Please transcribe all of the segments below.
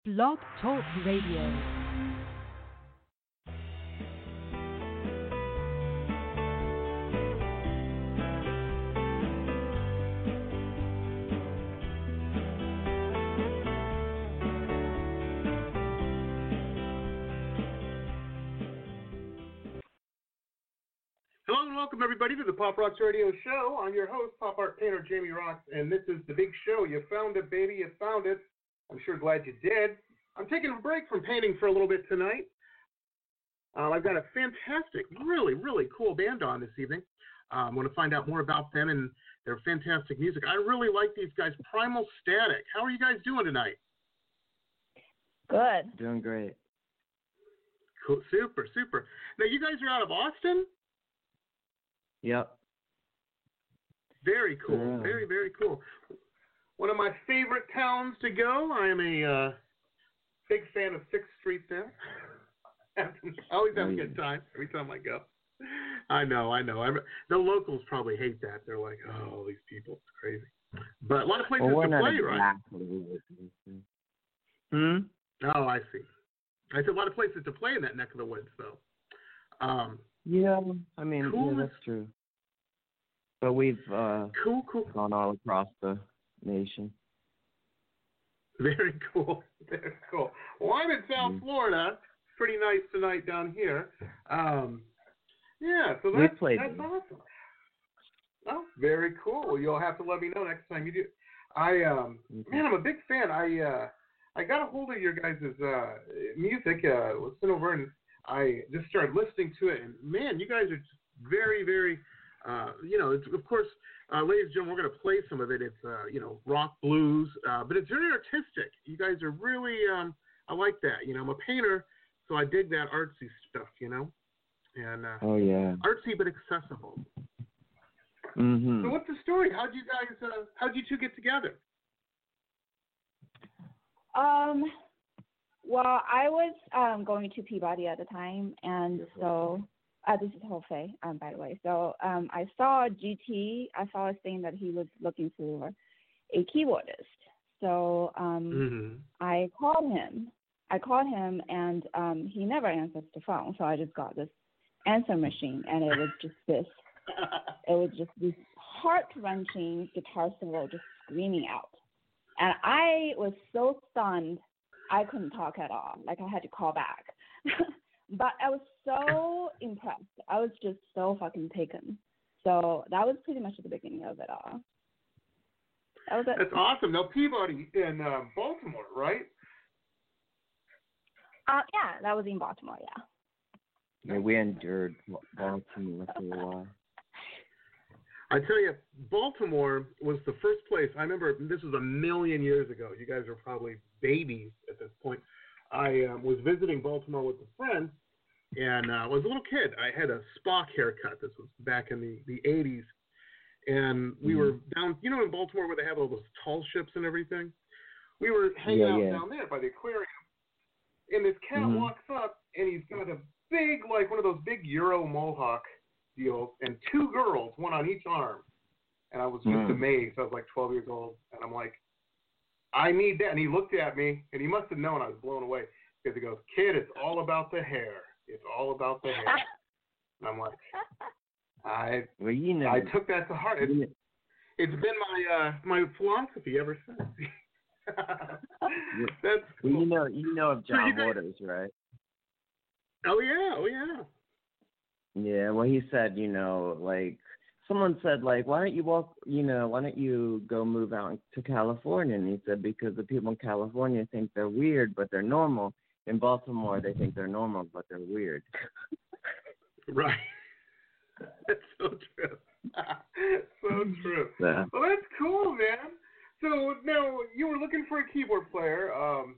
Blog Talk Radio. Hello and welcome everybody to the Pop Rocks Radio Show. I'm your host, pop art painter Jamie Rocks, and this is the big show. You found it, baby, you found it. I'm sure glad you did. I'm taking a break from painting for a little bit tonight. I've got a fantastic, really, really cool band on this evening. I want to find out more about them and their fantastic music. I really like these guys, Primal Static. How are you guys doing tonight? Good. Doing great. Cool, super, super. Now, you guys are out of Austin? Yep. Very cool. Yeah. Very, very cool. One of my favorite towns to go. I am a big fan of 6th Street there. I always have a good time every time I go. I know. The locals probably hate that. They're like, oh, these people, it's crazy. But a lot of places to play, right? Oh, I see. I said a lot of places to play in that neck of the woods, though. Yeah, I mean, cool. Yeah, that's true. But we've cool. gone all across the nation. Very cool. Very cool. Well, I'm in South Florida. Pretty nice tonight down here. Yeah, so that's awesome. Oh, very cool. Well, you'll have to let me know next time you do. Man, I'm a big fan. I got a hold of your guys' music, listen over, and I just started listening to it, and man, you guys are just very, very, it's, of course, ladies and gentlemen, we're going to play some of it. It's, rock, blues, but it's very artistic. You guys are really, I like that. I'm a painter, so I dig that artsy stuff, and oh, yeah. artsy but accessible. Mm-hmm. So what's the story? How'd you two get together? Well, I was going to Peabody at the time, and so this is Jose, by the way. So I saw GT. I saw a thing that he was looking for a keyboardist. So I called him, and he never answers the phone. So I just got this answer machine, and it was just this. It was just this heart-wrenching guitar solo just screaming out. And I was so stunned, I couldn't talk at all. Like, I had to call back. But I was so impressed. I was just so fucking taken. So that was pretty much the beginning of it all. That was it. That's awesome. Now, Peabody in Baltimore, right? Yeah, that was in Baltimore, yeah. Yeah, we endured Baltimore for a while. I tell you, Baltimore was the first place. I remember this was a million years ago. You guys were probably babies at this point. I was visiting Baltimore with a friend, and I was a little kid. I had a Spock haircut. This was back in the 80s. And we were down, in Baltimore where they have all those tall ships and everything. We were hanging out down there by the aquarium. And this cat walks up, and he's got a big, like one of those big Euro mohawk deals, and two girls, one on each arm. And I was just amazed. I was like 12 years old, and I'm like, I need that. And he looked at me, and he must have known I was blown away, because he goes, kid, it's all about the hair. It's all about the hair. And I'm like, I took that to heart. It's been my philosophy ever since. That's cool. Well, you know of John Waters, right? Oh yeah. Yeah, well, he said, like, someone said, like, why don't you go move out to California? And he said, because the people in California think they're weird, but they're normal. In Baltimore, they think they're normal, but they're weird. Right. That's so true. So true. Yeah. Well, that's cool, man. So, now, you were looking for a keyboard player,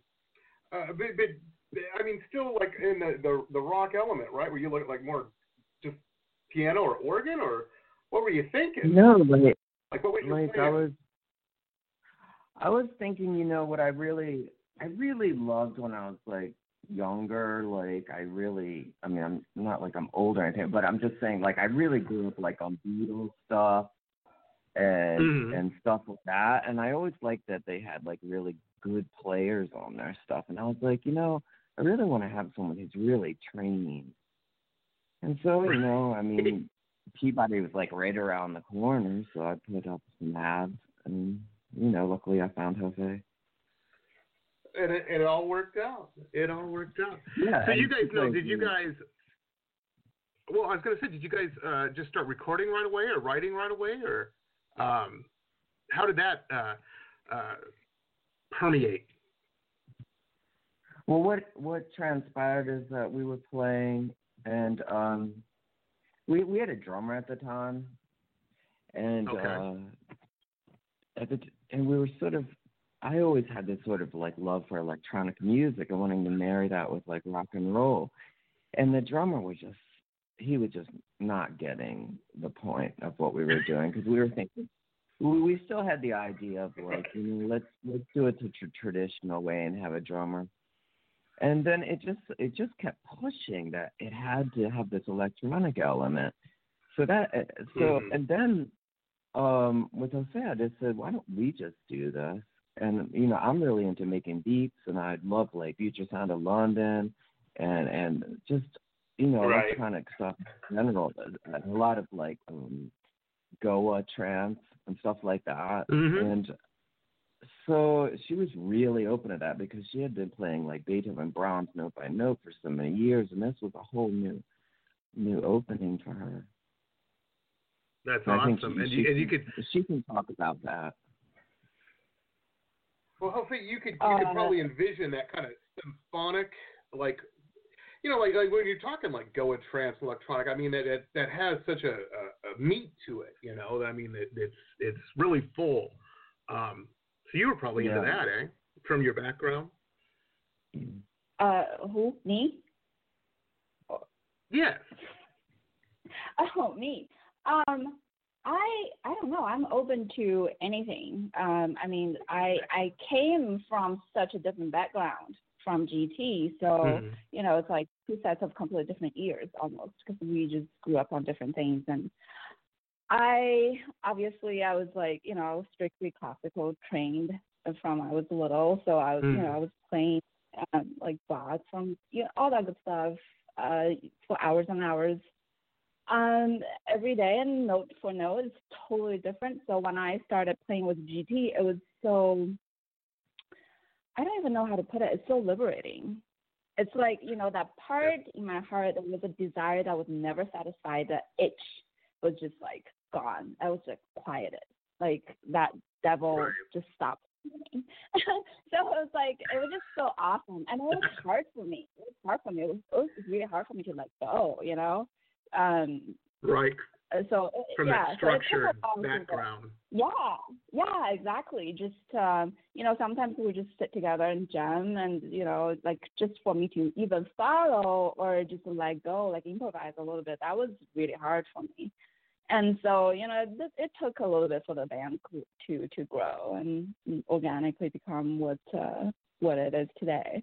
still, like, in the rock element, right? Were you looking, like, more just piano or organ, or what were you thinking? No, what was your plan? I was thinking, what I really loved when I was, like, younger, like, I'm not like I'm older or anything, but I'm just saying, like, I really grew up, like, on Beatles stuff and stuff like that, and I always liked that they had, like, really good players on their stuff. And I was like, I really want to have someone who's really trained. And so, I mean, Peabody was like right around the corner, so I put up some ads, and luckily I found Jose. And it all worked out. It all worked out. Yeah. So you guys know? Did you guys? Well, I was going to say, did you guys just start recording right away, or writing right away, or how did that permeate? Well, what transpired is that we were playing, and we had a drummer at the time, and and we were sort of. I always had this sort of like love for electronic music and wanting to marry that with like rock and roll, and the drummer was just not getting the point of what we were doing, because we were thinking. We still had the idea of like, let's do it the traditional way and have a drummer. And then it just kept pushing that it had to have this electronic element. And then with Jose, I just said, why don't we just do this? And I'm really into making beats, and I love like Future Sound of London, and just electronic stuff in general. A lot of like Goa trance and stuff like that. Mm-hmm. And so she was really open to that, because she had been playing like Beethoven, Brahms note by note for so many years, and this was a whole new opening for her. That's and awesome. She can talk about that. Well, hopefully you could probably envision that kind of symphonic, like like when you're talking like Goa trance, electronic. I mean that has such a meat to it. I mean it's really full. So you were probably into that, eh? From your background. Who, me? Yes. Oh, me. I don't know. I'm open to anything. I mean, I came from such a different background from GT, so it's like two sets of completely different ears almost, because we just grew up on different things. And I was like, I was strictly classical trained from I was little, so I was I was playing like Bach from all that good stuff for hours and hours. Every day, and note for note, it's totally different. So when I started playing with GT, it was so, I don't even know how to put it. It's so liberating. It's like, that part in my heart that was a desire that was never satisfied, the itch was just like gone. I was like quieted. Like that devil just stopped. So it was like, it was just so awesome. And it was hard for me. It was really hard for me to let go, Right. So from that structured background. Yeah, exactly. Just sometimes we just sit together and jam, and like just for me to even follow or just let go, like improvise a little bit, that was really hard for me. And so it took a little bit for the band to grow and organically become what it is today.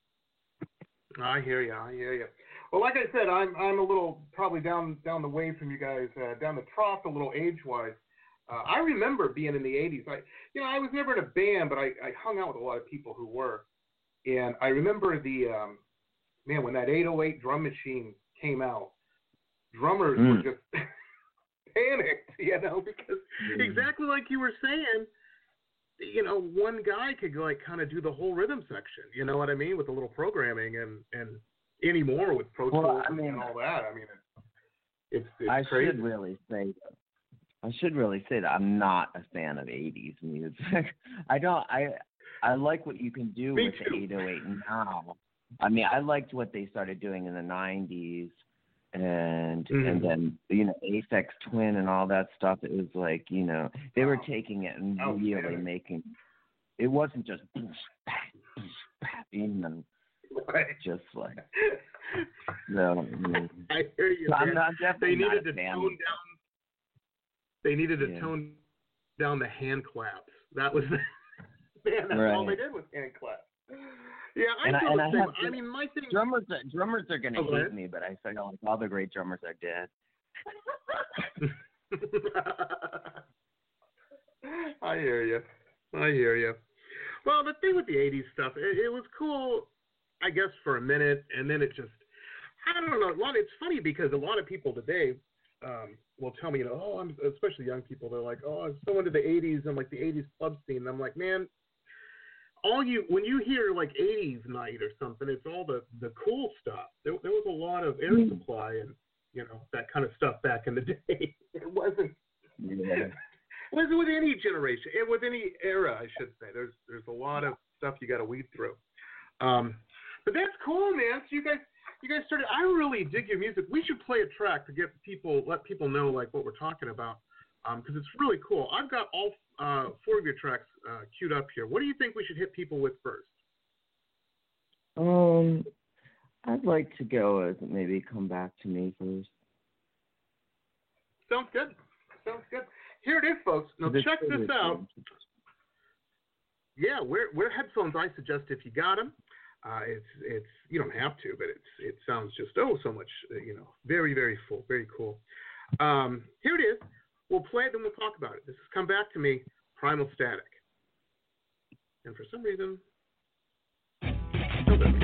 I hear you. Well, like I said, I'm a little probably down the way from you guys, down the trough a little age-wise. I remember being in the 80s. I was never in a band, but I hung out with a lot of people who were. And I remember when that 808 drum machine came out, drummers were just panicked, because exactly like you were saying, one guy could like kind of do the whole rhythm section, you know what I mean, with a little programming and anymore with Pro Tools and all that. I mean, it's crazy. I should really say that I'm not a fan of 80s music. I like what you can do with the 808 now. I mean, I liked what they started doing in the 90s, and then Aphex Twin and all that stuff. It was like they were taking it and really making. It wasn't just just like I hear you. So I'm not definitely they needed not a to fan. tone down. They needed to tone down the hand claps. That was that's all they did was hand claps. Yeah, I feel the same. I mean, my thing. Drummers are gonna hate me, but I feel like all the great drummers are dead. I hear you. Well, the thing with the '80s stuff, it was cool, I guess, for a minute, and then it just, I don't know. It's funny because a lot of people today will tell me, especially young people, they're like, oh, I'm so into the '80s and like the '80s club scene. And I'm like, man, when you hear like '80s night or something, it's all the cool stuff. There was a lot of Air Supply and that kind of stuff back in the day. It wasn't. Yeah. It wasn't with any generation, with any era, I should say. There's a lot of stuff you got to weed through. But that's cool, man. So you guys started. I really dig your music. We should play a track to let people know like what we're talking about, because it's really cool. I've got all 4 of your tracks queued up here. What do you think we should hit people with first? I'd like to go with maybe Come Back to Me first. Sounds good. Here it is, folks. Now check this out. Yeah, wear headphones. I suggest if you got them. It's you don't have to, but it sounds just so much very, very full, very cool. Here it is. We'll play it, then we'll talk about it. This is Come Back to Me, Primal Static. And for some reason, still doesn't.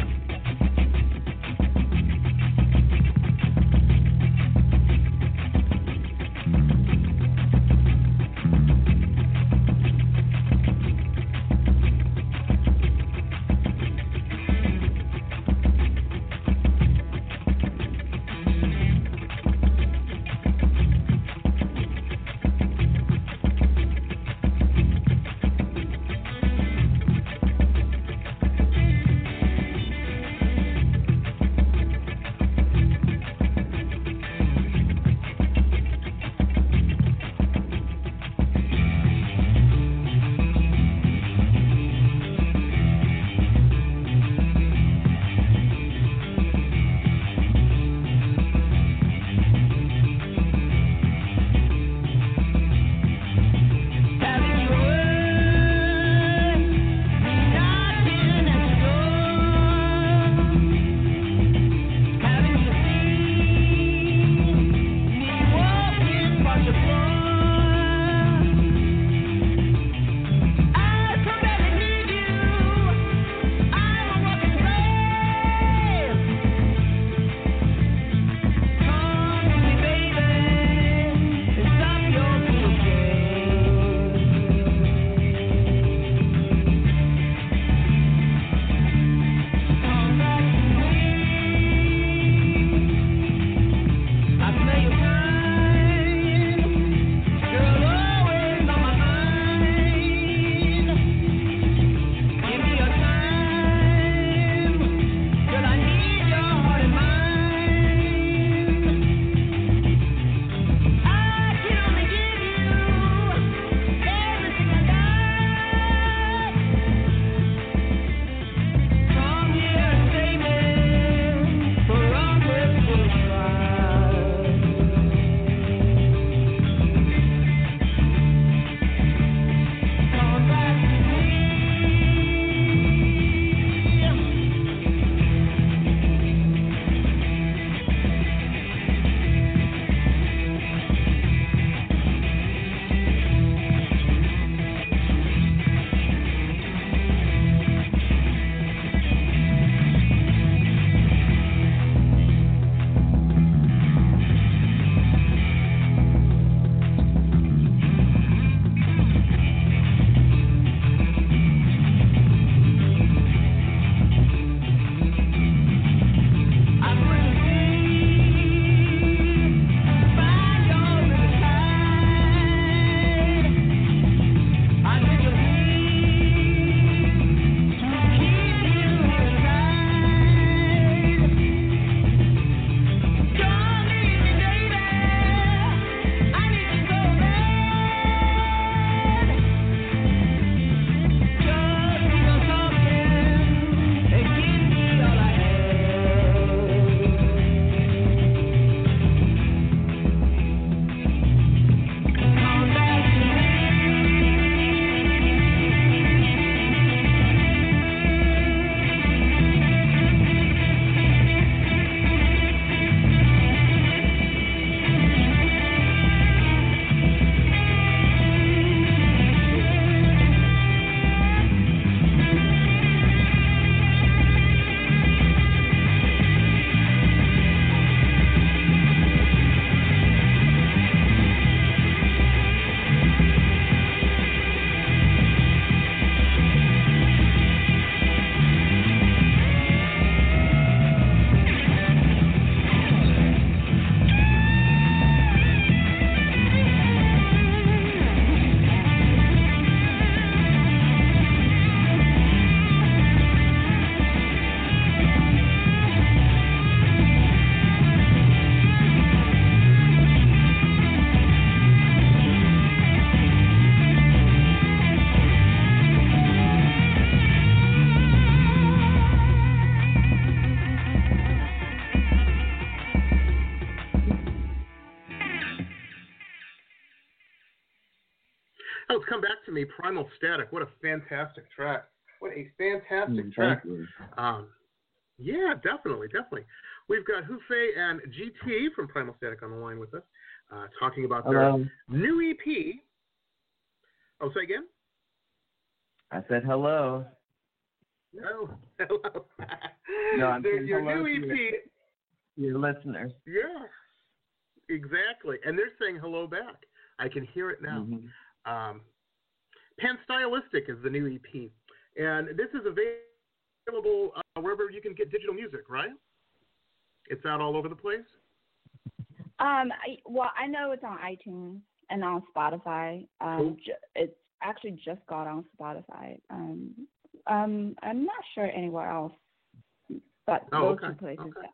it's come back to me. Primal Static. What a fantastic track. What a fantastic track. Yeah, definitely. We've got Hufei and GT from Primal Static on the line with us, talking about their new EP. Oh, say again? I said hello. No, hello. No, I'm saying your hello new to EP. Your listeners. Yeah, exactly. And they're saying hello back. I can hear it now. Mm-hmm. Panstylistic is the new EP. And this is available wherever you can get digital music, right? It's out all over the place? I know it's on iTunes and on Spotify. Cool. It's actually just got on Spotify. I'm not sure anywhere else, but those two places. Okay.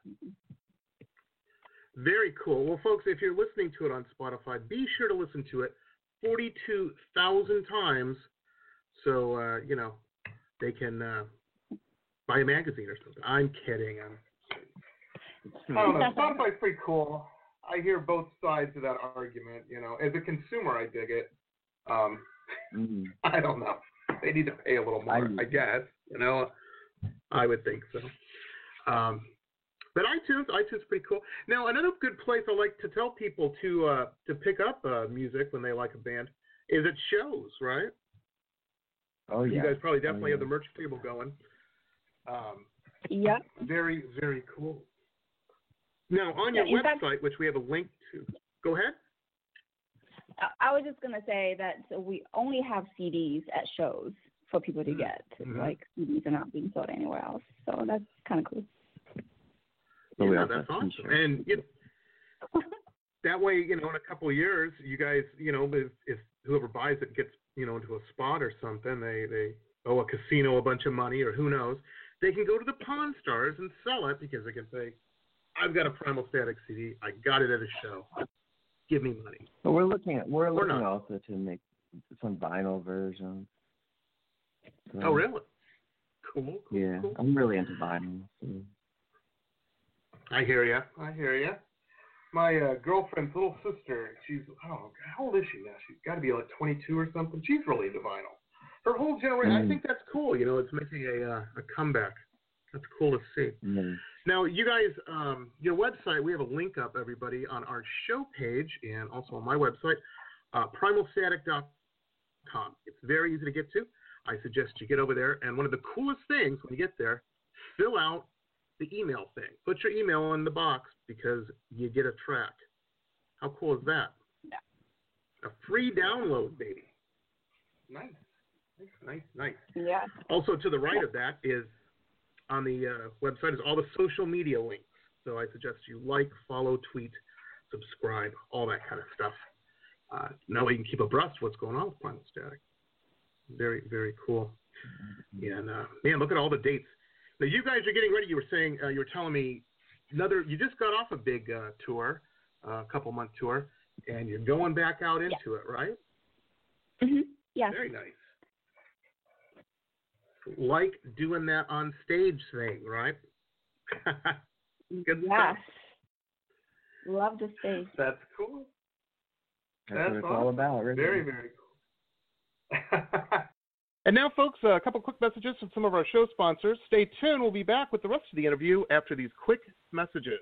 Very cool. Well, folks, if you're listening to it on Spotify, be sure to listen to it 42,000 times so, they can buy a magazine or something. I'm kidding. I don't know. Spotify's pretty cool. I hear both sides of that argument. As a consumer, I dig it. I don't know. They need to pay a little more, I guess. I would think so. But iTunes is pretty cool. Now, another good place I like to tell people to pick up music when they like a band is at shows, right? Oh, yeah. You guys probably definitely have the merch table going. Yeah. Very, very cool. Now, on your website, which we have a link to, go ahead. I was just going to say that we only have CDs at shows for people to get. Mm-hmm. Like, CDs are not being sold anywhere else. So that's kind of cool. Yeah, that's awesome. And that way, in a couple of years, you guys, if whoever buys it gets, into a spot or something, they owe a casino a bunch of money or who knows, they can go to the Pawn Stars and sell it because they can say, I've got a Primal Static CD. I got it at a show. Give me money. But we're looking also to make some vinyl versions. So, oh, really? Cool. Yeah, cool. I'm really into vinyl. So. I hear you. My girlfriend's little sister, how old is she now? She's got to be like 22 or something. She's really into vinyl. Her whole generation, I think that's cool. It's making a comeback. That's cool to see. Mm. Now, you guys, your website, we have a link up, everybody, on our show page and also on my website, primalstatic.com. It's very easy to get to. I suggest you get over there. And one of the coolest things when you get there, fill out the email thing. Put your email in the box because you get a track. How cool is that? Yeah. A free download, baby. Nice. Yeah. Also, to the right of that is on the website is all the social media links. So I suggest you like, follow, tweet, subscribe, all that kind of stuff. Now you can keep abreast of what's going on with Primal Static. Very, very cool. And man, look at all the dates. Now you guys are getting ready. You were saying, you were telling me you just got off a big tour, a couple-month tour, and you're going back out into it, right? Mm-hmm. Yeah. Very nice. Like doing that on stage thing, right? Good stuff. Love the stage. That's cool. That's what it's all about, really. Very, very cool. And now, folks, a couple quick messages from some of our show sponsors. Stay tuned. We'll be back with the rest of the interview after these quick messages.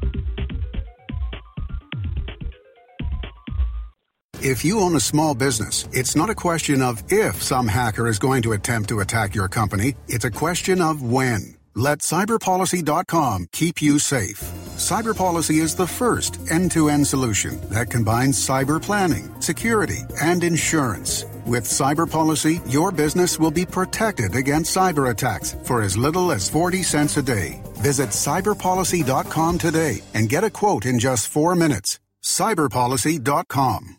If you own a small business, it's not a question of if some hacker is going to attempt to attack your company. It's a question of when. Let cyberpolicy.com keep you safe. CyberPolicy is the first end-to-end solution that combines cyber planning, security, and insurance. With CyberPolicy, your business will be protected against cyber attacks for as little as 40 cents a day. Visit cyberpolicy.com today and get a quote in just 4 minutes. cyberpolicy.com.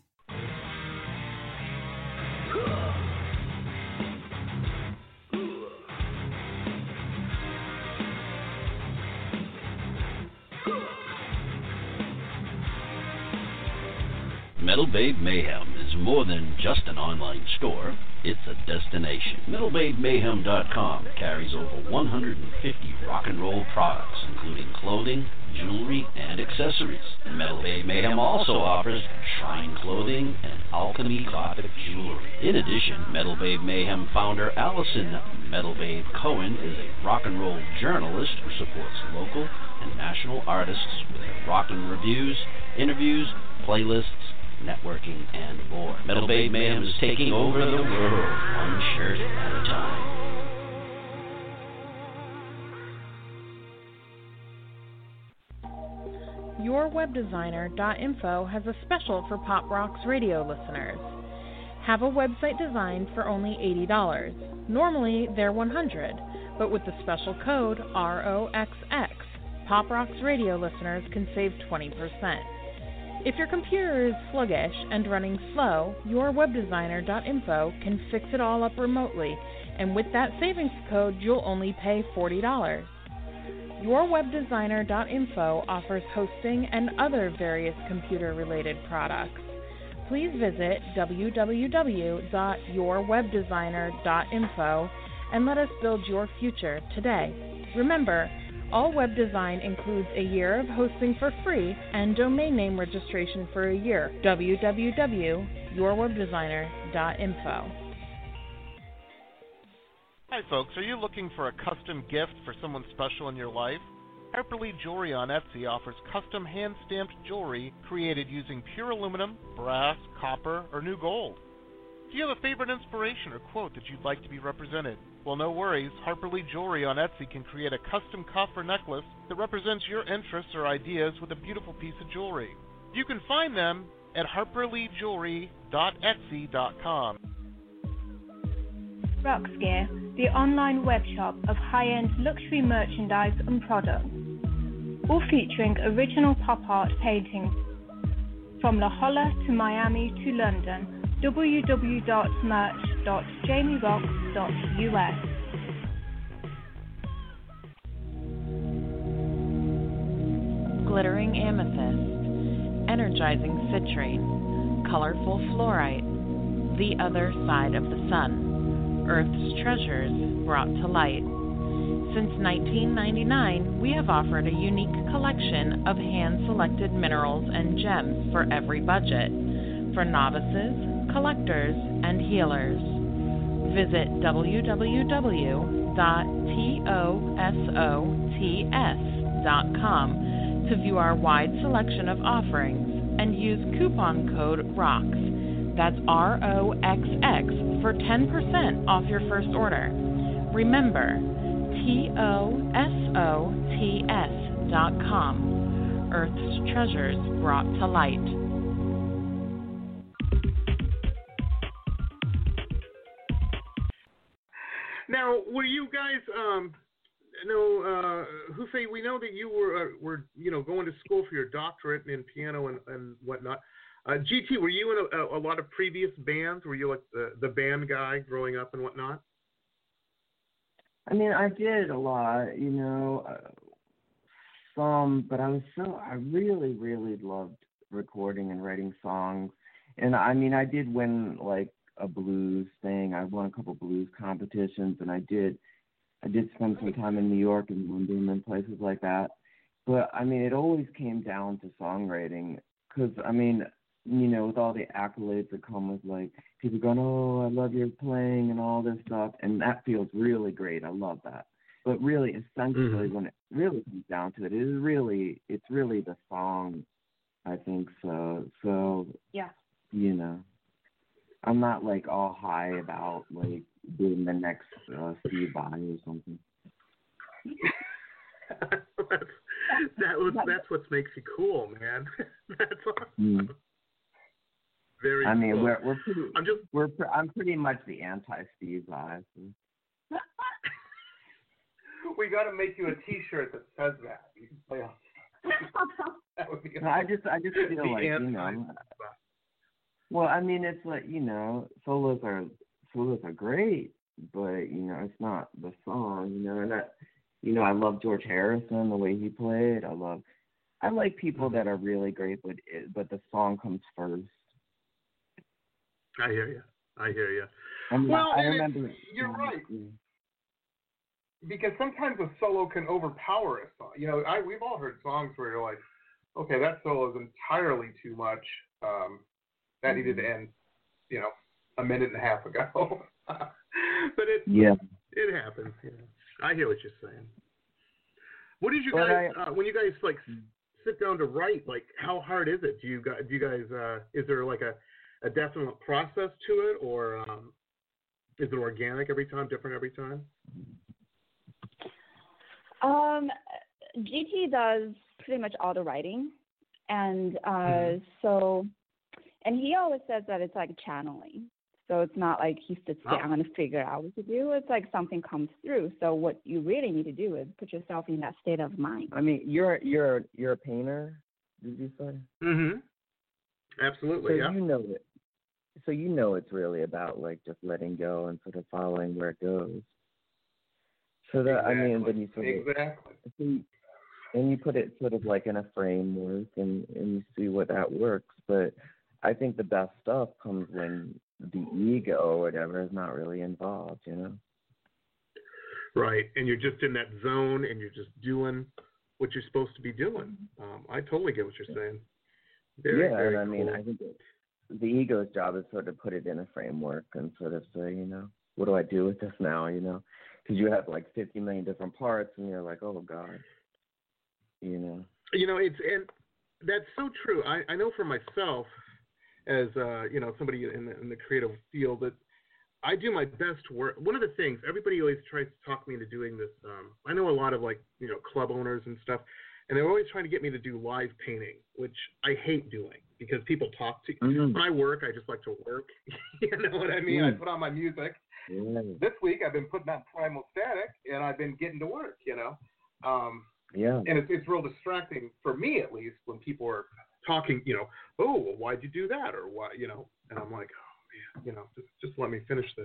Metal Babe Mayhem is more than just an online store, it's a destination. MetalBabeMayhem.com carries over 150 rock and roll products, including clothing, jewelry, and accessories. Metal Babe Mayhem also offers shrine clothing and alchemy gothic jewelry. In addition, Metal Babe Mayhem founder Allison Metal Babe Cohen is a rock and roll journalist who supports local and national artists with her rockin' reviews, interviews, playlists, networking, and more. Metal Babe Mayhem is taking over the world, one shirt at a time. YourWebDesigner.info has a special for Pop Rocks radio listeners. Have a website designed for only $80. Normally, they're $100, but with the special code ROXX, Pop Rocks radio listeners can save 20%. If your computer is sluggish and running slow, YourWebDesigner.info can fix it all up remotely, and with that savings code, you'll only pay $40. YourWebDesigner.info offers hosting and other various computer-related products. Please visit www.yourwebdesigner.info and let us build your future today. Remember, all web design includes a year of hosting for free and domain name registration for a year. www.yourwebdesigner.info. Hi folks, are you looking for a custom gift for someone special in your life? Harper Lee Jewelry on Etsy offers custom hand-stamped jewelry created using pure aluminum, brass, copper, or new gold. Do you have a favorite inspiration or quote that you'd like to be represented? Well, no worries. Harper Lee Jewelry on Etsy can create a custom cuff or necklace that represents your interests or ideas with a beautiful piece of jewelry. You can find them at harperleejewelry.etsy.com. Rocks Gear, the online web shop of high-end luxury merchandise and products, all featuring original pop art paintings from La Jolla to Miami to London. www.merch.jamierocks.us. Glittering amethyst, energizing citrine, colorful fluorite, the other side of the sun. Earth's treasures brought to light. Since 1999, we have offered a unique collection of hand-selected minerals and gems for every budget, for novices, collectors, and healers. Visit www.tosots.com to view our wide selection of offerings and use coupon code ROXX. That's ROXX for 10% off your first order. Remember, TOSOTS.com. Earth's treasures brought to light. Now, were you guys, Hufei, we know that you were going to school for your doctorate in piano and whatnot. GT, were you in a lot of previous bands? Were you like the band guy growing up and whatnot? I mean, I did a lot, some, but I really, really loved recording and writing songs. And I mean, I did win like a blues thing. I won a couple blues competitions, and I did spend some time in New York and London and places like that. But I mean, it always came down to songwriting, because I mean, with all the accolades that come with like people going, oh, I love your playing and all this stuff, and that feels really great. I love that. But really, essentially, when it really comes down to it, it's really the song, I think. So yeah, I'm not like all high about like being the next Steve Vai or something. That's what makes you cool, man. That's awesome. Very I mean, cool. I'm pretty much the anti-Steve Vai. We got to make you a T-shirt that says that. You can play off. That would be awesome. I just feel like Well, I mean, it's like solos are great, but it's not the song. And that I love George Harrison, the way he played. I like people that are really great, but the song comes first. I hear you. I remember. You're right. because sometimes a solo can overpower a song. You know, we've all heard songs where you're like, okay, that solo is entirely too much. That needed to end, you know, a minute and a half ago. But it happens. You know. I hear what you're saying. What did you guys when you guys like sit down to write? Like, how hard is it? Do you guys is there like a definite process to it, or is it organic every time, different every time? GT does pretty much all the writing, and so, and he always says that it's like channeling. So it's not like he sits down and figure out what to do. It's like something comes through. So what you really need to do is put yourself in that state of mind. I mean, you're a painter, did you say? Mm-hmm. Absolutely. So you know it. So you know it's really about like just letting go and sort of following where it goes. So that I mean, then you sort of and you put it sort of like in a framework and you see what that works. But I think the best stuff comes when the ego or whatever is not really involved, you know? Right, and you're just in that zone and you're just doing what you're supposed to be doing. I totally get what you're saying. Very I mean, cool. I think the ego's job is sort of put it in a framework and sort of say, you know, what do I do with this now, you know? Because you have like 50 million different parts and you're like, oh, God, you know? You know, and that's so true. I know for myself, as you know, somebody in the creative field, that I do my best work. One of the things, everybody always tries to talk me into doing this. I know a lot of like, you know, club owners and stuff, and they're always trying to get me to do live painting, which I hate doing because people talk to you. When I work, I just like to work. You know what I mean? I put on my music. This week I've been putting on Primal Static, and I've been getting to work, you know. And it's real distracting for me, at least, when people are talking, you know, oh, well, why'd you do that? Or why, you know, and I'm like, oh, man, you know, just let me finish this.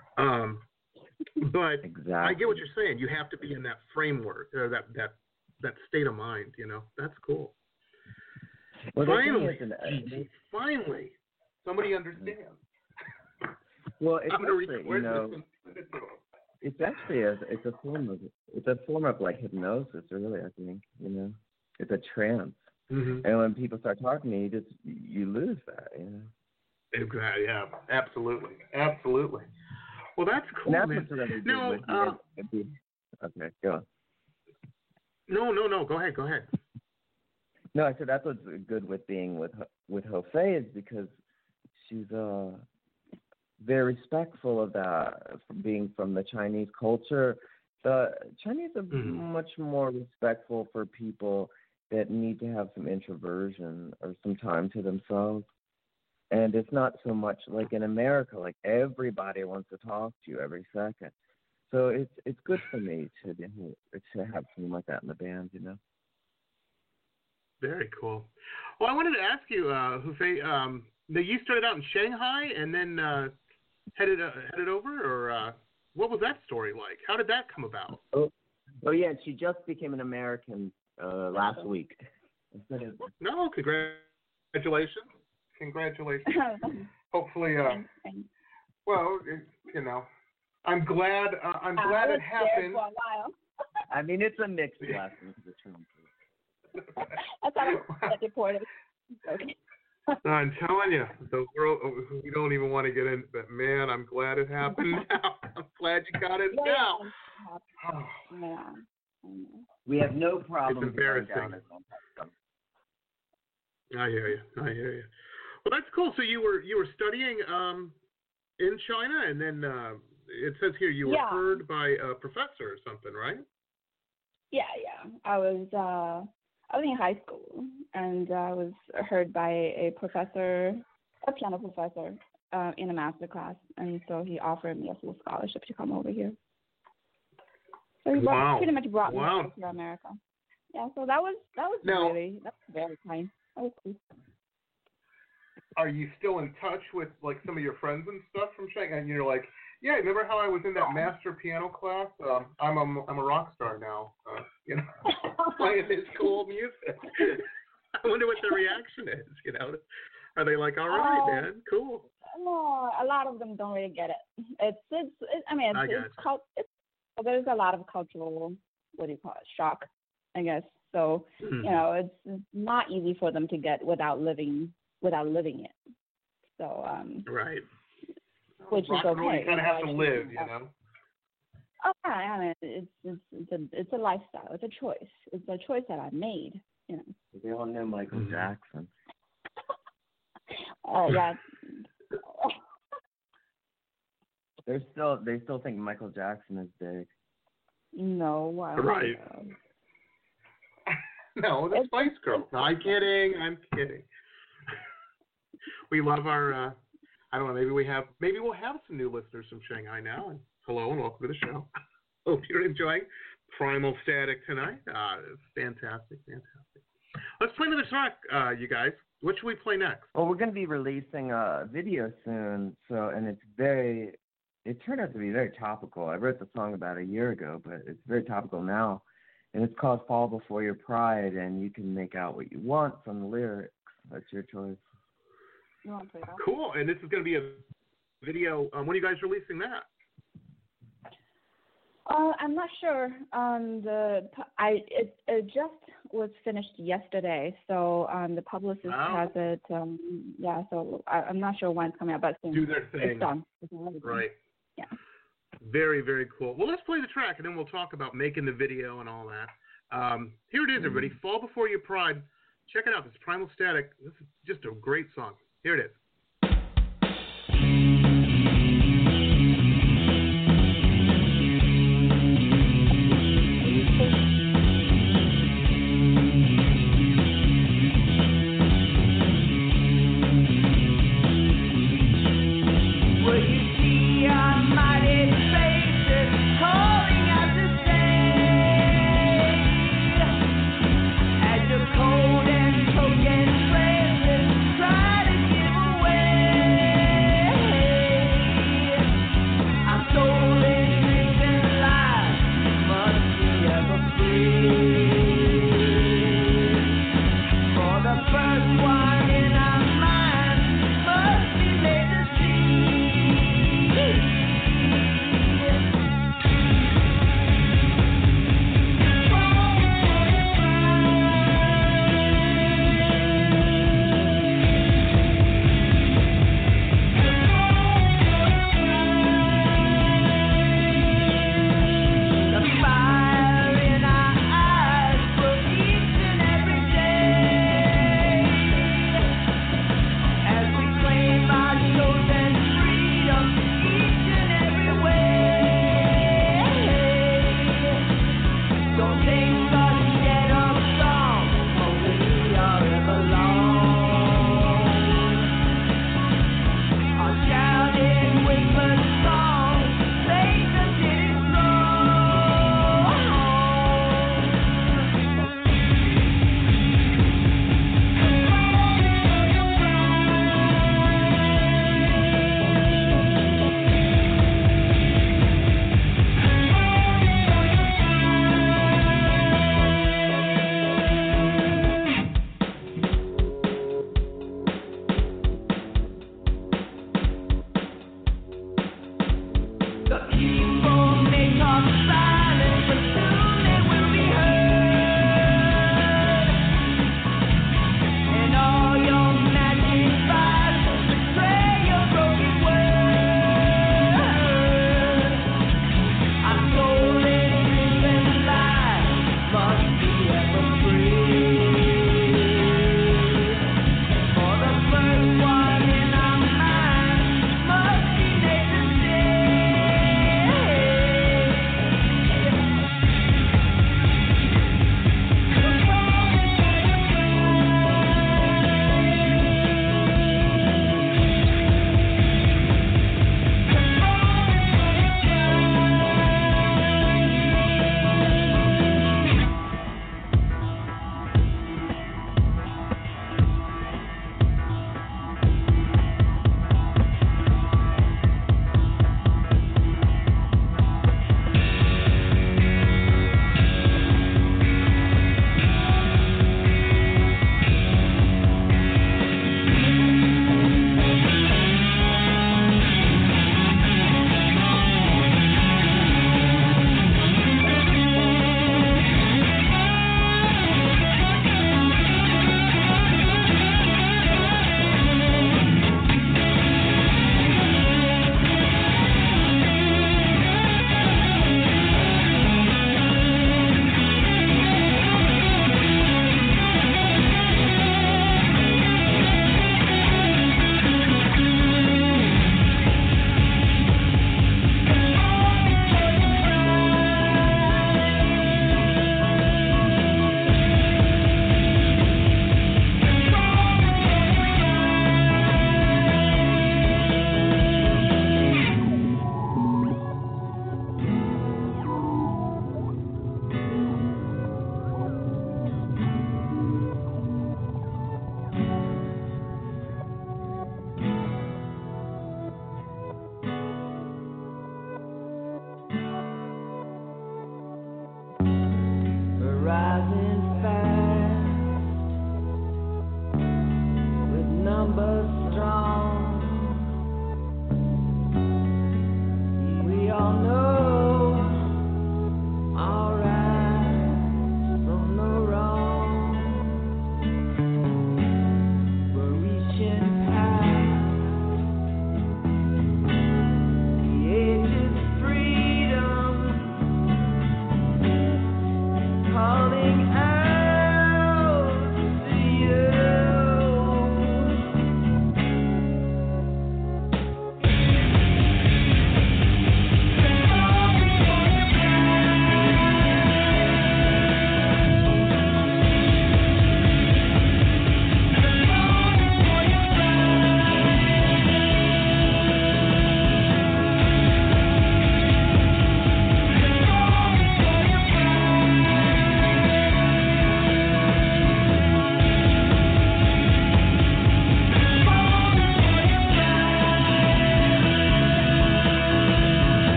But I get what you're saying. You have to be in that framework, or that state of mind, you know. That's cool. Well, finally, somebody understands. Well, it's actually, you know, it's actually it's a form of like hypnosis, really. I think, you know, it's a trance. And when people start talking to you, you lose that, you know. Exactly. Yeah. Absolutely. Well, that's cool, man. No. Okay, go on. No. Go ahead. No, I said that's what's good with being with Jose is because she's very respectful of that, being from the Chinese culture. The Chinese are much more respectful for people that need to have some introversion or some time to themselves. And it's not so much like in America, like everybody wants to talk to you every second. So it's good for me to have something like that in the band, you know. Very cool. Well, I wanted to ask you, Jose, now you started out in Shanghai and then headed over, or what was that story like? How did that come about? Oh yeah, she just became an American last week. No, congratulations. Hopefully, well, you know, I'm glad it happened. For a while. I mean, it's a mixed blessing to the truth. I thought it was reported. Okay. I'm telling you, the world, we don't even want to get into it. Man, I'm glad it happened now. I'm glad you got it now. We have no problem. It's embarrassing. I hear you. Well, that's cool. So you were studying in China, and then it says here you were heard by a professor or something, right? Yeah. I was in high school, and I was heard by a piano professor, in a master class, and so he offered me a full scholarship to come over here. So he pretty much brought me over to America. Yeah, so that was very kind. That was cool. Are you still in touch with like some of your friends and stuff from Shanghai? And you're like, yeah, remember how I was in that master piano class? I'm a rock star now. You know, playing this cool music. I wonder what the reaction is. You know, are they like, all right, man, cool? No, a lot of them don't really get it. It's Well, there's a lot of cultural, shock, I guess. So, it's not easy for them to get without living it. So, right. Which is okay. You kind of have to live, you know. Okay, I mean, it's a lifestyle. It's a choice. It's a choice that I made, you know. They all know Michael Jackson. Yeah. They still think Michael Jackson is big. No, right. No, the Spice Girls. No, I'm kidding. We love our. I don't know. Maybe we'll have some new listeners from Shanghai now. And hello and welcome to the show. Hope you're enjoying Primal Static tonight. It's fantastic. Let's play another track, you guys. What should we play next? Well, we're going to be releasing a video soon, and it turned out to be very topical. I wrote the song about a year ago, but it's very topical now, and it's called Fall Before Your Pride, and you can make out what you want from the lyrics. That's your choice. You want to play that? Cool, and this is going to be a video. When are you guys releasing that? I'm not sure. It just was finished yesterday, so the publicist has it. So I'm not sure when it's coming out, but do their thing. It's done. Right. Yeah. Very, very cool. Well, let's play the track, and then we'll talk about making the video and all that. Here it is, everybody. Fall Before Your Pride. Check it out. This is Primal Static. This is just a great song. Here it is. Cold and broken phrases try to give away.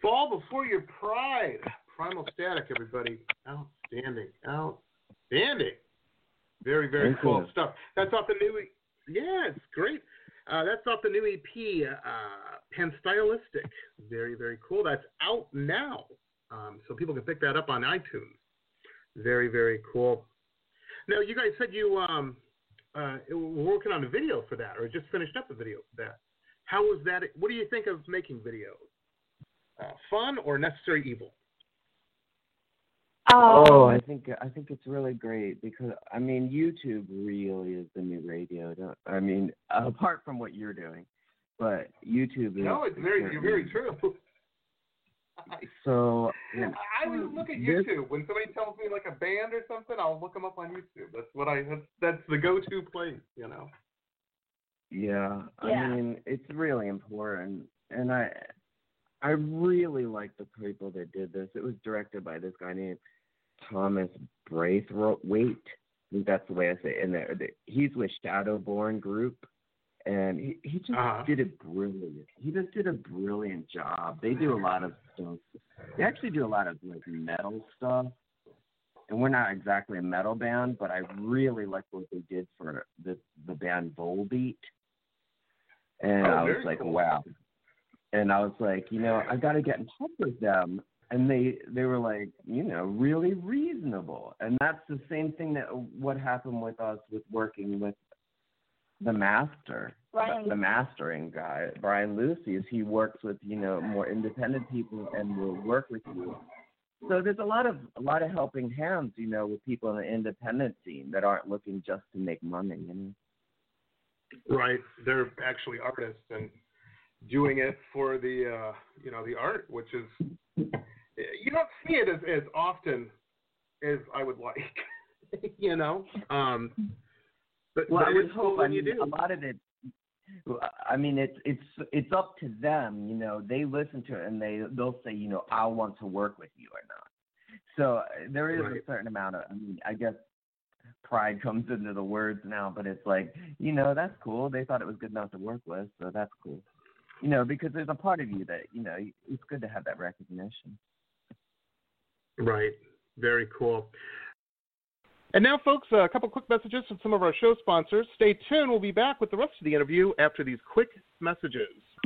Fall Before Your Pride. Primal Static, everybody. Outstanding. Very, very cool stuff. That's off the new... Yeah, it's great. That's off the new EP, Panstylistic. Very, very cool. That's out now. So people can pick that up on iTunes. Very, very cool. Now, you guys said you were working on a video for that, or just finished up a video for that. How was that? What do you think of making videos? Fun or necessary evil? I think it's really great because I mean YouTube really is the new radio. Apart from what you're doing, but YouTube is. No, it's very true. So I always look at YouTube when somebody tells me like a band or something. I'll look them up on YouTube. That's the go-to place, you know. Yeah. I mean it's really important, and I really like the people that did this. It was directed by this guy named Thomas Braithwaite. I think that's the way I say it. And he's with Shadowborn Group, and he just did a brilliant job. They do a lot of stuff. They actually do a lot of like metal stuff, and we're not exactly a metal band, but I really like what they did for the band Volbeat. And I was like, cool. Wow. And I was like, I got to get in touch with them. And they were like, really reasonable. And that's the same thing what happened with us with working with the master, the mastering guy, Brian Lucy. He works with, more independent people and will work with you. So there's a lot of helping hands, with people in the independent scene that aren't looking just to make money. Right. They're actually artists and doing it for the the art, which is you don't see it as often as I would like, But I would hope. When you do. A lot of it. I mean, it's up to them. They listen to it and they'll say, I want to work with you or not. So there is a certain amount of. I guess pride comes into the words now, but it's like, that's cool. They thought it was good enough to work with, so that's cool. Because there's a part of you that, it's good to have that recognition. Right. Very cool. And now, folks, a couple quick messages from some of our show sponsors. Stay tuned. We'll be back with the rest of the interview after these quick messages.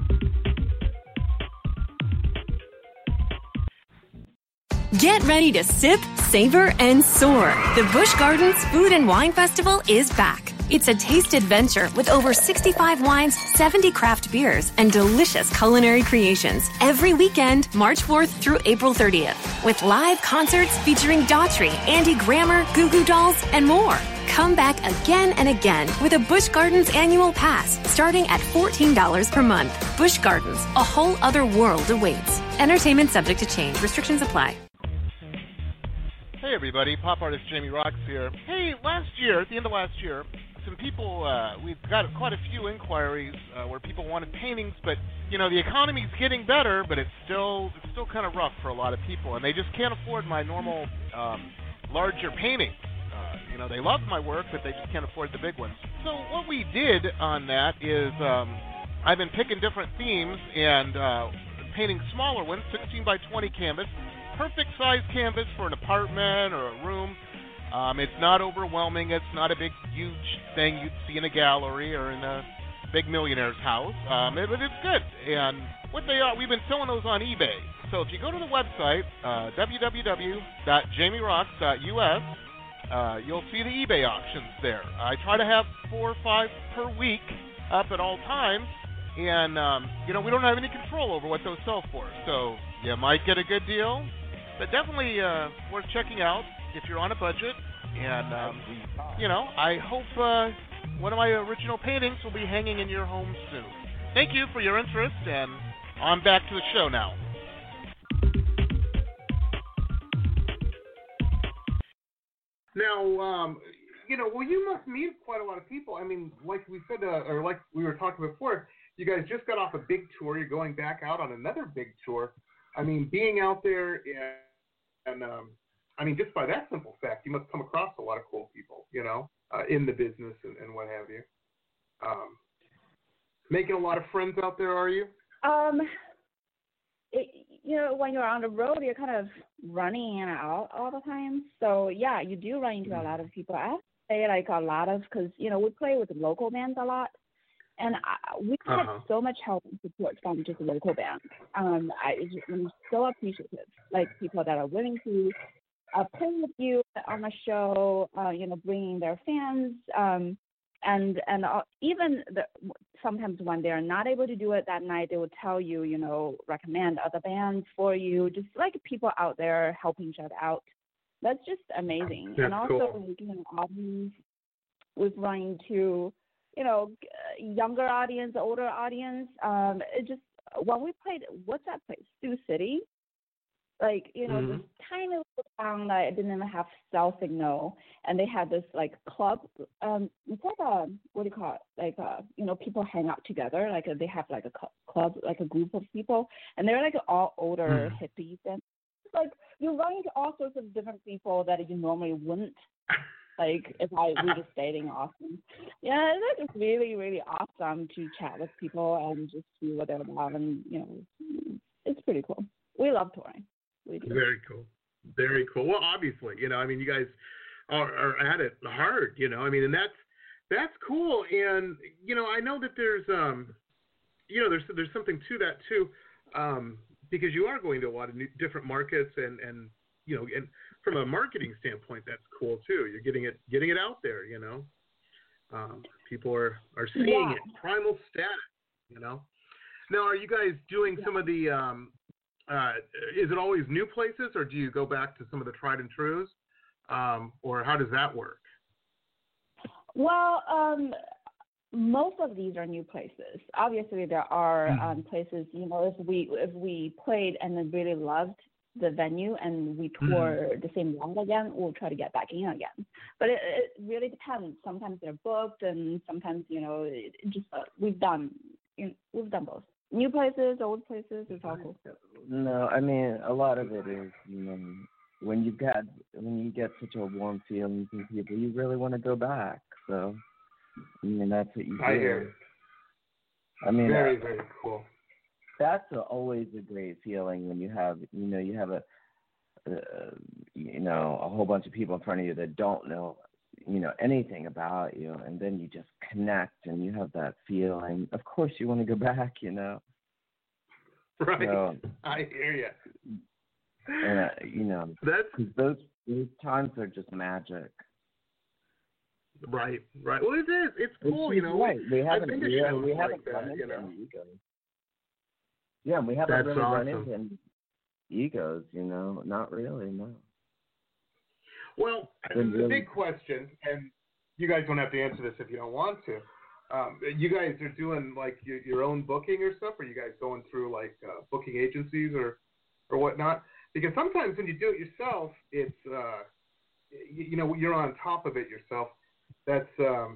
Get ready to sip, savor, and soar. The Busch Gardens Food and Wine Festival is back. It's a taste adventure with over 65 wines, 70 craft beers, and delicious culinary creations every weekend, March 4th through April 30th, with live concerts featuring Daughtry, Andy Grammer, Goo Goo Dolls, and more. Come back again and again with a Busch Gardens annual pass starting at $14 per month. Busch Gardens, a whole other world awaits. Entertainment subject to change. Restrictions apply. Hey everybody, pop artist Jamie Rocks here. Hey, at the end of last year, some people, we've got quite a few inquiries where people wanted paintings, but, the economy's getting better, but it's still kind of rough for a lot of people, and they just can't afford my normal larger paintings. They love my work, but they just can't afford the big ones. So what we did on that is I've been picking different themes and painting smaller ones, 16 by 20 canvas, perfect size canvas for an apartment or a room. It's not overwhelming. It's not a big, huge thing you'd see in a gallery or in a big millionaire's house. But it's good. And what they are, we've been selling those on eBay. So if you go to the website, www.jamierocks.us, you'll see the eBay auctions there. I try to have 4 or 5 per week up at all times. And, we don't have any control over what those sell for. So you might get a good deal. But definitely worth checking out if you're on a budget. And, I hope one of my original paintings will be hanging in your home soon. Thank you for your interest, and on back to the show now. Now, you must meet quite a lot of people. I mean, like we said, or like we were talking before, you guys just got off a big tour. You're going back out on another big tour. I mean, being out there and just by that simple fact, you must come across a lot of cool people, in the business and what have you. Making a lot of friends out there, are you? when you're on the road, you're kind of running in and out all the time. So yeah, you do run into a lot of people. I have to say, like, a lot of, because we play with local bands a lot, and we had so much help and support from just local bands. I'm so appreciative, like people that are willing to play with you on the show, bringing their fans, and even sometimes when they are not able to do it that night, they will tell you, recommend other bands for you, just like people out there helping each other out. That's just amazing. That's and also, cool. Audience, we've run into, younger audience, older audience. It just, when we played, what's that place? Sioux City? Like, this tiny little town that didn't even have cell signal, and they had this, like, club. It's like a, what do you call it? Like, people hang out together. Like, they have, like, a club, like a group of people, and they're, like, all older hippies. And it's like, you run into all sorts of different people that you normally wouldn't, like, if I were just dating Austin. Yeah, it's like really, really awesome to chat with people and just see what they're about, and, it's pretty cool. We love touring. We do. Very cool. Very cool. Well, obviously, you guys are at it hard, and that's cool. And, I know that there's something to that too, because you are going to a lot of different markets and from a marketing standpoint, that's cool too. You're getting it out there, people are seeing it. Primal Static, Now, are you guys doing some of the, is it always new places, or do you go back to some of the tried and trues, or how does that work? Well, most of these are new places. Obviously, there are places. If we played and then really loved the venue and we tour the same round again, we'll try to get back in again. But it really depends. Sometimes they're booked, and sometimes we've done both. New places, old places, it's all cool. No, I mean, a lot of it is, when you get such a warm feeling from people, you really want to go back. So, that's what you do. I hear you. I mean, very, very cool. That's always a great feeling when you have a whole bunch of people in front of you that don't know anything about you, and then you just connect and you have that feeling. Of course you want to go back, Right. So, I hear you. And, because those times are just magic. Right. Well, it is. It's cool, Right. We haven't run into any egos. Yeah, we haven't really run into any egos, Not really, no. Well, the big question, and you guys don't have to answer this if you don't want to. You guys are doing like your own booking or stuff? Or are you guys going through like booking agencies or whatnot? Because sometimes when you do it yourself, it's you're on top of it yourself. That's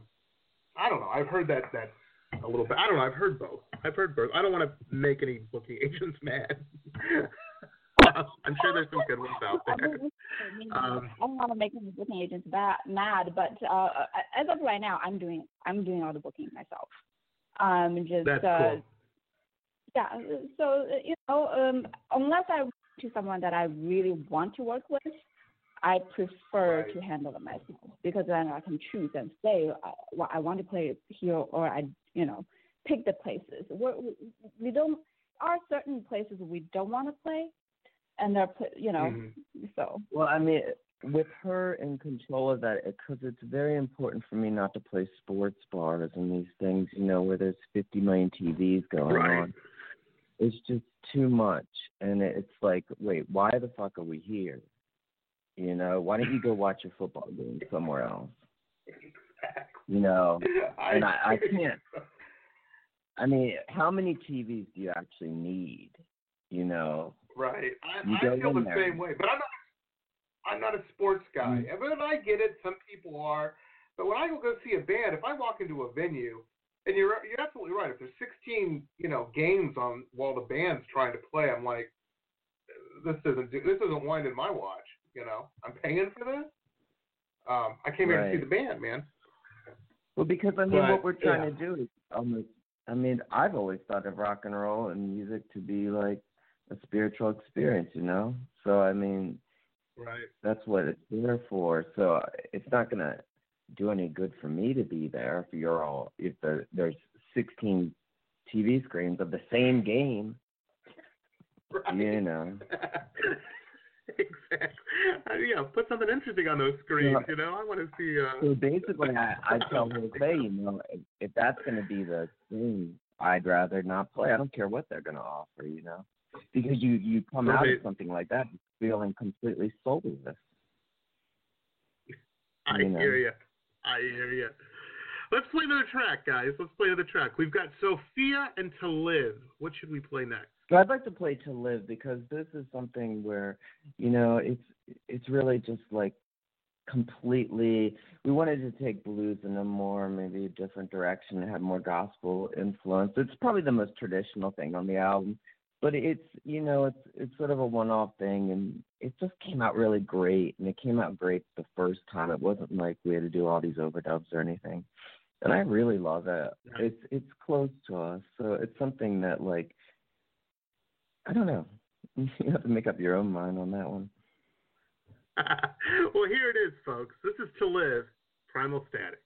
I don't know. I've heard that a little bit. I don't know. I've heard both. I don't want to make any booking agents mad. I'm sure there's some good ones out there. I don't want to make any booking agents mad, but as of right now, I'm doing all the bookings myself. That's cool. Yeah. So unless I run to someone that I really want to work with, I prefer to handle it myself, because then I can choose and say I want to play here, or I pick the places. We don't. Are certain places we don't want to play. And they're, so. Well, I mean, with her in control of that, because it's very important for me not to play sports bars and these things, where there's 50 million TVs going on. It's just too much. And it's like, wait, why the fuck are we here? Why don't you go watch your football game somewhere else? And I can't. I mean, how many TVs do you actually need? Right. I feel the same way, but I'm not a sports guy. But I get it. Some people are. But when I go see a band, if I walk into a venue, and you're absolutely right. If there's 16 games on while the band's trying to play, I'm like, this isn't winding my watch. I'm paying for this. I came here to see the band, man. Well, because what we're trying to do is almost. I've always thought of rock and roll and music to be like a spiritual experience, you know? So, I mean, right. That's what it's there for. So it's not going to do any good for me to be there if there's 16 TV screens of the same game, right. You know. Exactly. Yeah, put something interesting on those screens, you know? I want to see... So basically, I tell Jose, you know, if that's going to be the thing, I'd rather not play. I don't care what they're going to offer, you know? Because you come out of something like that feeling completely soulless. I hear you. Let's play another track, guys. Let's play another track. We've got Sophia and To Live. What should we play next? I'd like to play To Live because this is something where, you know, it's really just like completely, we wanted to take blues in a more, maybe a different direction and have more gospel influence. It's probably the most traditional thing on the album, but it's, you know, it's sort of a one-off thing, and it just came out really great, and it came out great the first time. It wasn't like we had to do all these overdubs or anything, and I really love it. It's close to us, so it's something that, like, I don't know. You have to make up your own mind on that one. Well, here it is, folks. This is To Live, Primal Static.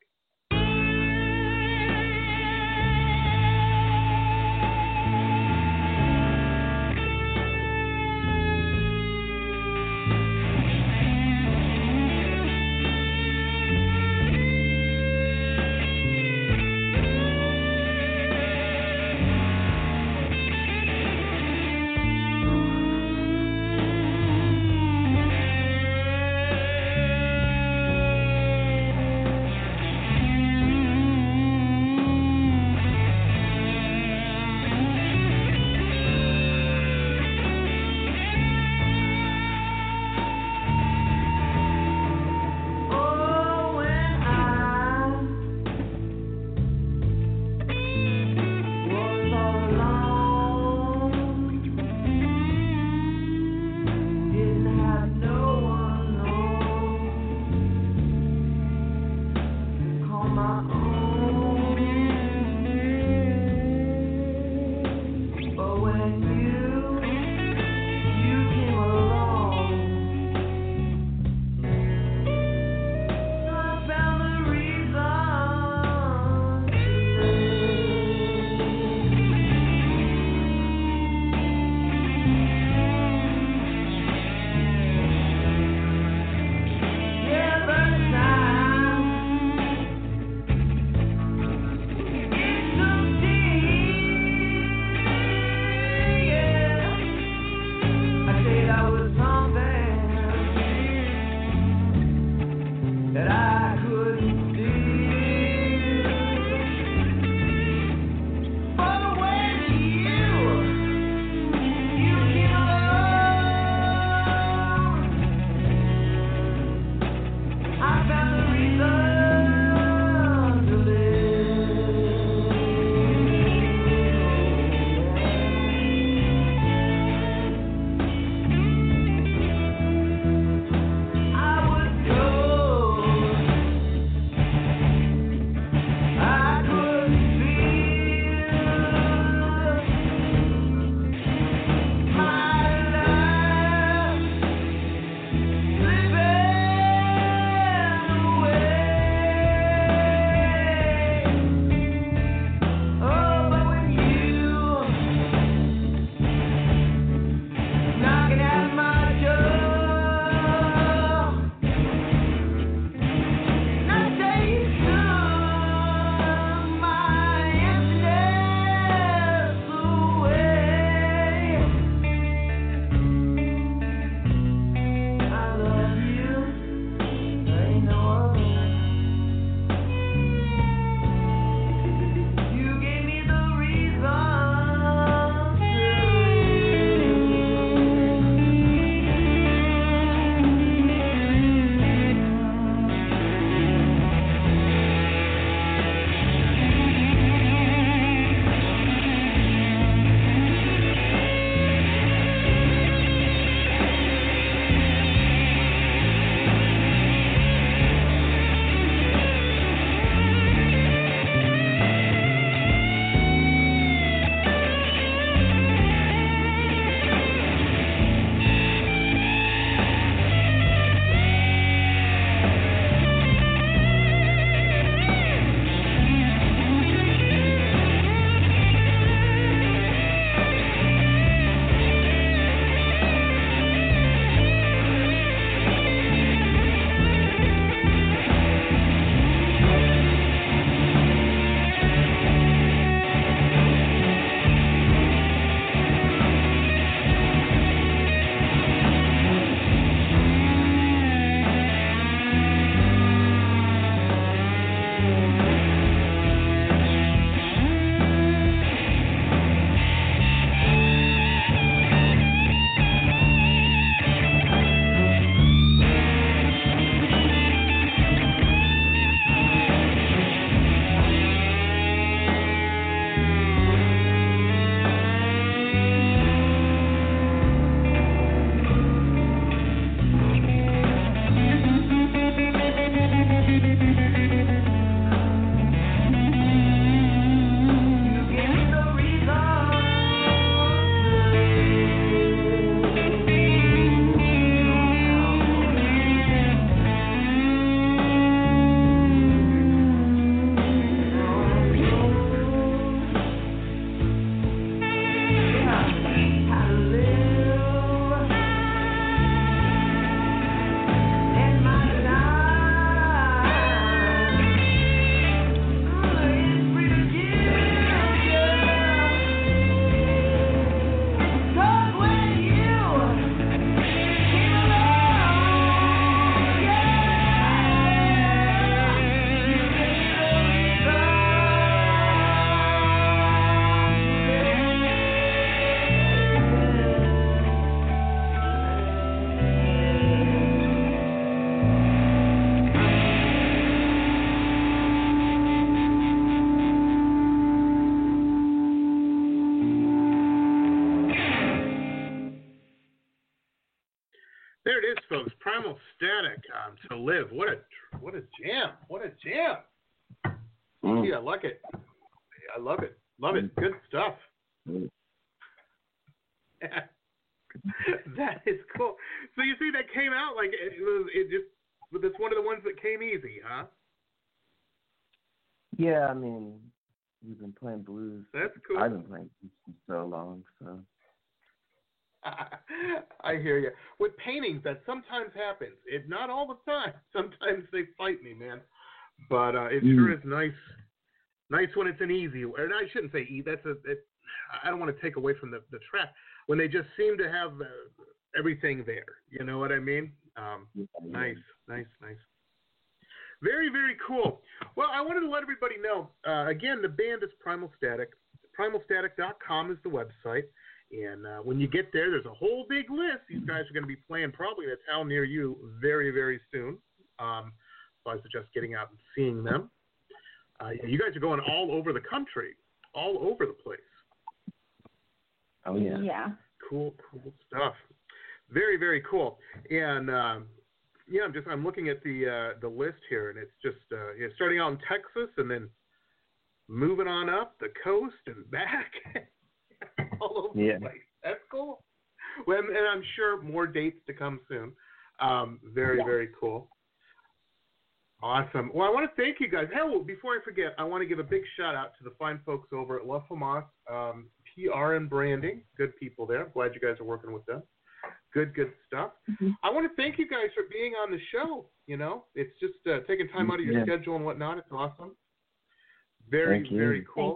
Primal Static, To Live. What a jam. What a jam. Yeah, I like it. I love it. Love it. Good stuff. That is cool. So you see, that came out like it's one of the ones that came easy, huh? Yeah, I mean, we've been playing blues. That's cool. I've been playing blues for so long, so. I hear you. With paintings, that sometimes happens. Not all the time. Sometimes they fight me, man. But it sure is nice. Nice when it's an easy. Or I shouldn't say easy. I don't want to take away from the track. When they just seem to have everything there. You know what I mean? Nice. Very, very cool. Well, I wanted to let everybody know, again, the band is Primal Static. PrimalStatic.com is the website. And when you get there, there's a whole big list. These guys are going to be playing probably in a town near you very, very soon. So I suggest getting out and seeing them. You guys are going all over the country, all over the place. Oh, yeah. Yeah. Cool stuff. Very, very cool. And I'm looking at the list here, and it's just starting out in Texas and then moving on up the coast and back, all over the place. That's cool. Well, and I'm sure more dates to come soon. Very cool. Awesome. Well, I want to thank you guys. Hey, before I forget, I want to give a big shout out to the fine folks over at La Famas PR and Branding. Good people there. Glad you guys are working with them. Good stuff. Mm-hmm. I want to thank you guys for being on the show. You know, it's just taking time out of your schedule and whatnot. It's awesome. Very cool.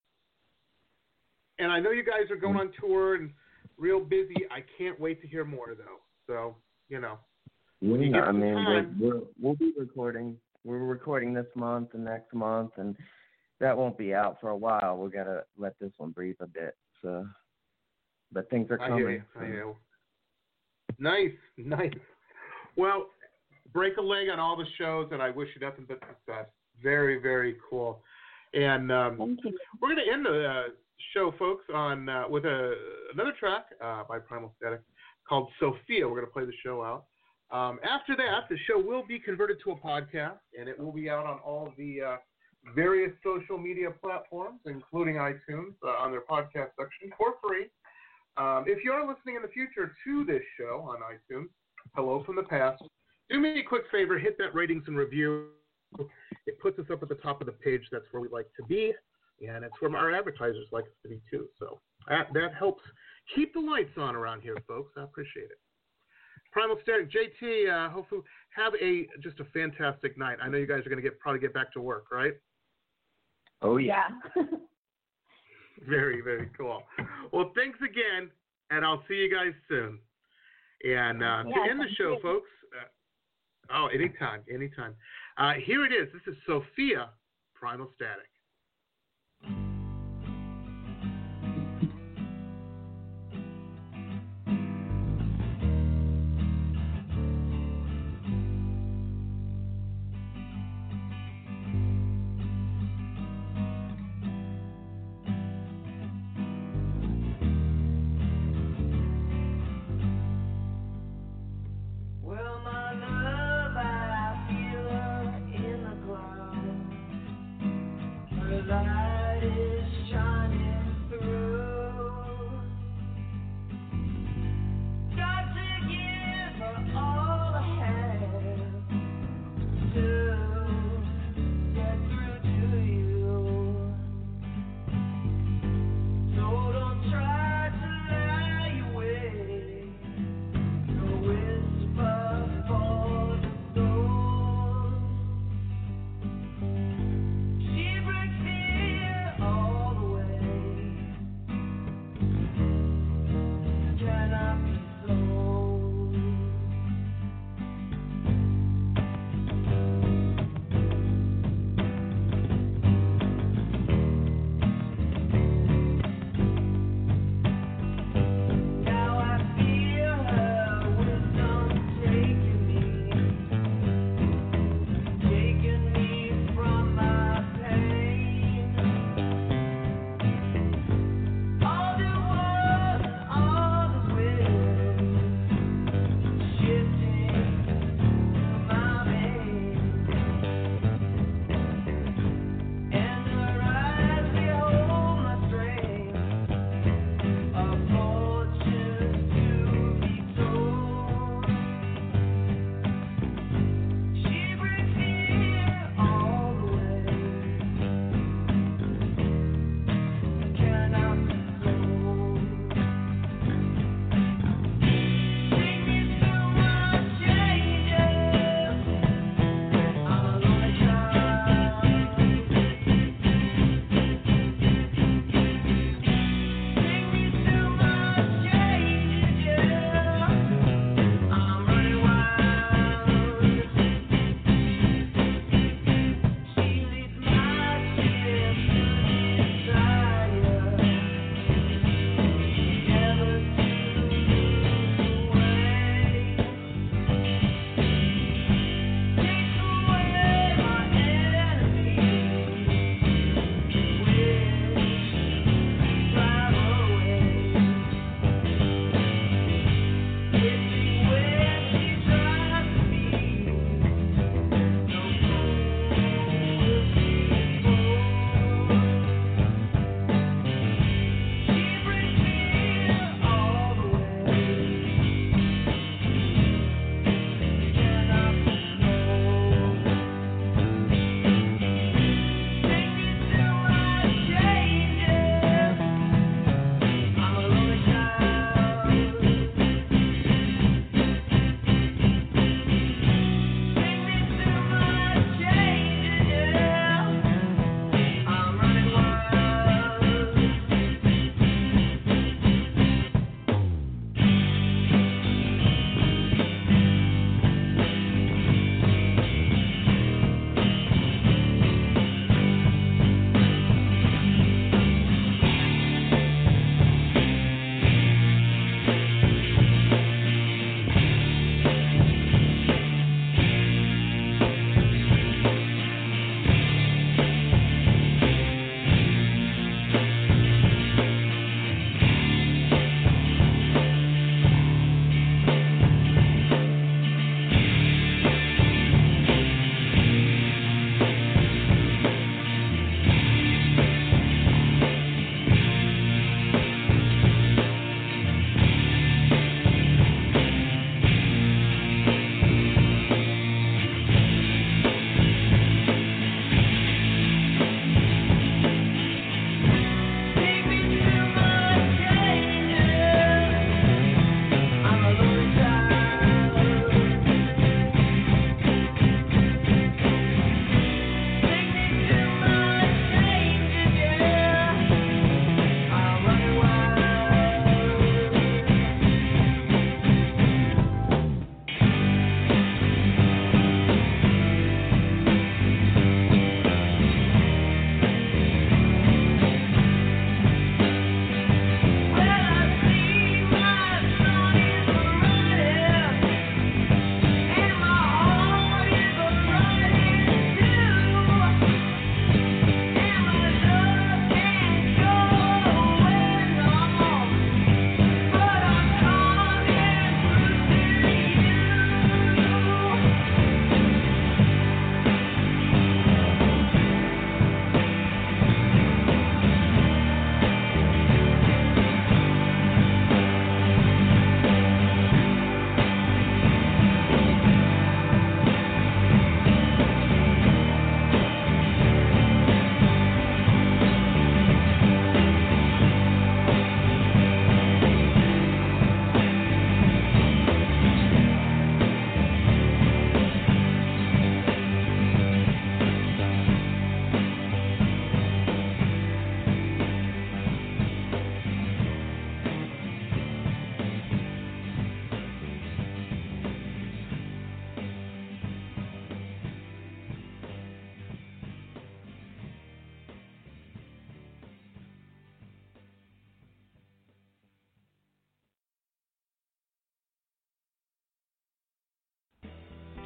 And I know you guys are going on tour and real busy. I can't wait to hear more, though. So, you know. When you get some time, we'll be recording. We're recording this month and next month, and that won't be out for a while. We're going to let this one breathe a bit. So, but things are coming. I hear you. Nice. Well, break a leg on all the shows, and I wish you nothing but success. Very, very cool. And thank you. We're going to end the show, folks, on with another track by Primal Static called Sophia. We're going to play the show out. After that, the show will be converted to a podcast, and it will be out on all the various social media platforms, including iTunes, on their podcast section for free. If you're listening in the future to this show on iTunes, hello from the past, do me a quick favor, hit that ratings and review. It puts us up at the top of the page. That's where we like to be, and it's where our advertisers like us to be, too. So that helps keep the lights on around here, folks. I appreciate it. Primal Static, JT, hopefully have just a fantastic night. I know you guys are going to probably get back to work, right? Oh, yeah. Very, very cool. Well, thanks again, and I'll see you guys soon. And to end the show, folks, anytime. Here it is. This is Sophia, Primal Static.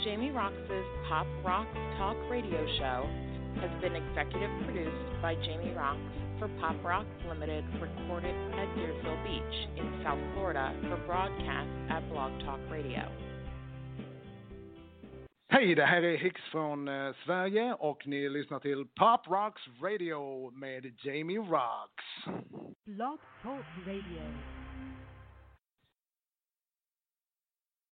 Jamie Roxx's Pop Rocks Talk radio show has been executive produced by Jamie Roxx for Pop Rocks Limited, recorded at Deersville Beach in South Florida for broadcast at Blog Talk Radio. Hej, det här är Hicks från Sverige och ni lyssnar till Pop Rocks Radio med Jamie Roxx. Blog Talk Radio.